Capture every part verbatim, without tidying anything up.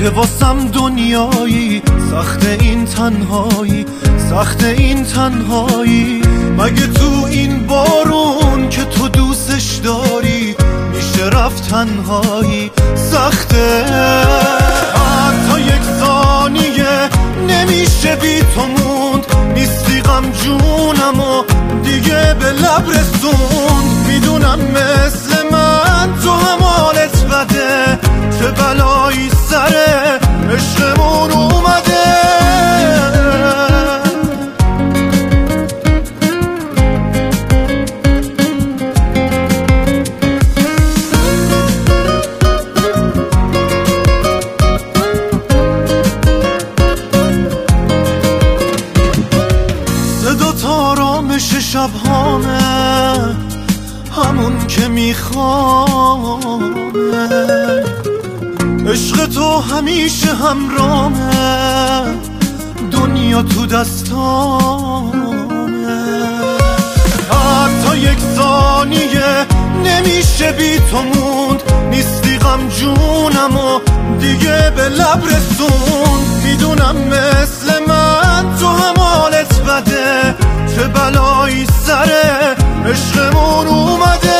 که واسم دنیایی، سخت این تنهایی، سخت این تنهایی. مگه تو این بارون که تو دوستش داری میشه رفت تنهایی؟ سخته حتی یک ثانیه نمیشه بی تو موند. نیستی غم جونم و دیگه به لب رسوند. میدونم مثل من تو هم حالت بده، چه بلایی سر عشقمون اومده. صدا تارامش شبهامه، همون که میخوامه. عشق تو همیشه همرامه، دنیا تو دستامه. حتی یک ثانیه نمیشه بی تو موند. نیستی غم جونم و دیگه به لب رسوند. میدونم مثل من تو هم حالت بده، چه بلایی سر عشقمون اومده.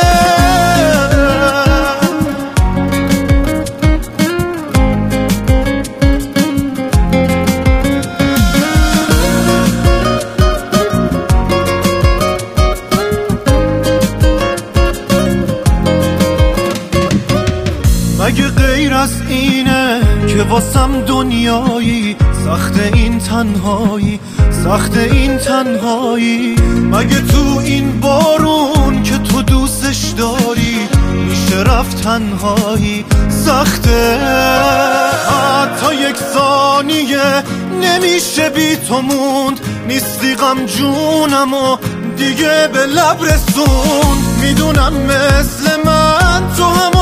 مگه غیر از اینه که واسم دنیایی، سخت این تنهایی، سخت این تنهایی. مگه تو این بارون که تو دوستش داری میشه رفت تنهایی؟ سخته حتی یک ثانیه نمیشه بی تو موند. نیستی غم جونم و دیگه به لب رسوند. میدونم مثل من تو هم